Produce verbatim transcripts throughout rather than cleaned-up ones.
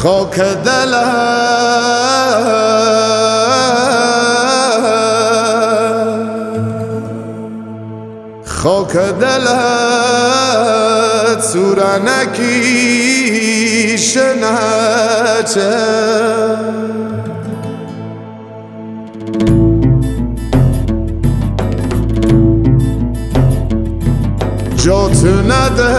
خاک دلت خاک دلت سورانکی شنچه جا تو نده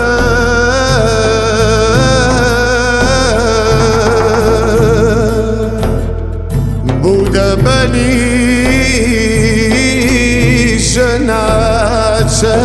بوده بنی شنچه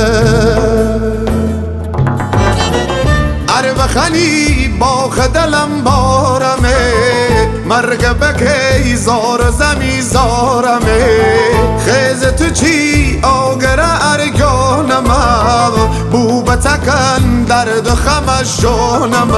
اره بخنی باخ دلم بارمه مرگ بکی زار زمی زارمه خیز تو چی آگره ارگانم بو بتکن درد و خمش جانم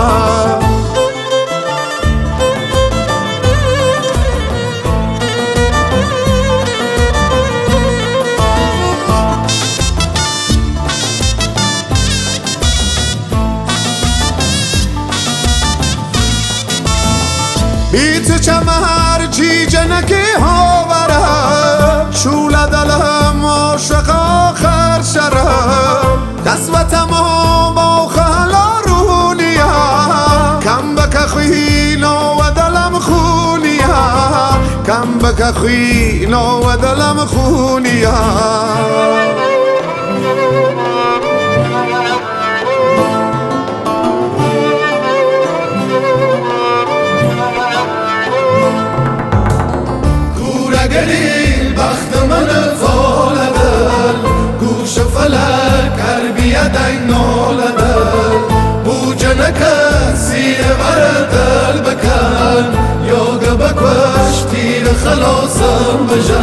بی تو چمر جی جنکی ها برم شول دلم عاشق آخر شرم دست و تمام با خلا رونیم کم بک خوینا و دلم خونیم کم بک خوینا و دلم خونیم گلیل بخت من فال دل گوش فلک کربیه دین نال دل بوجه نکسی ور دل بکن یا گبکوش تیر خلاصم بجن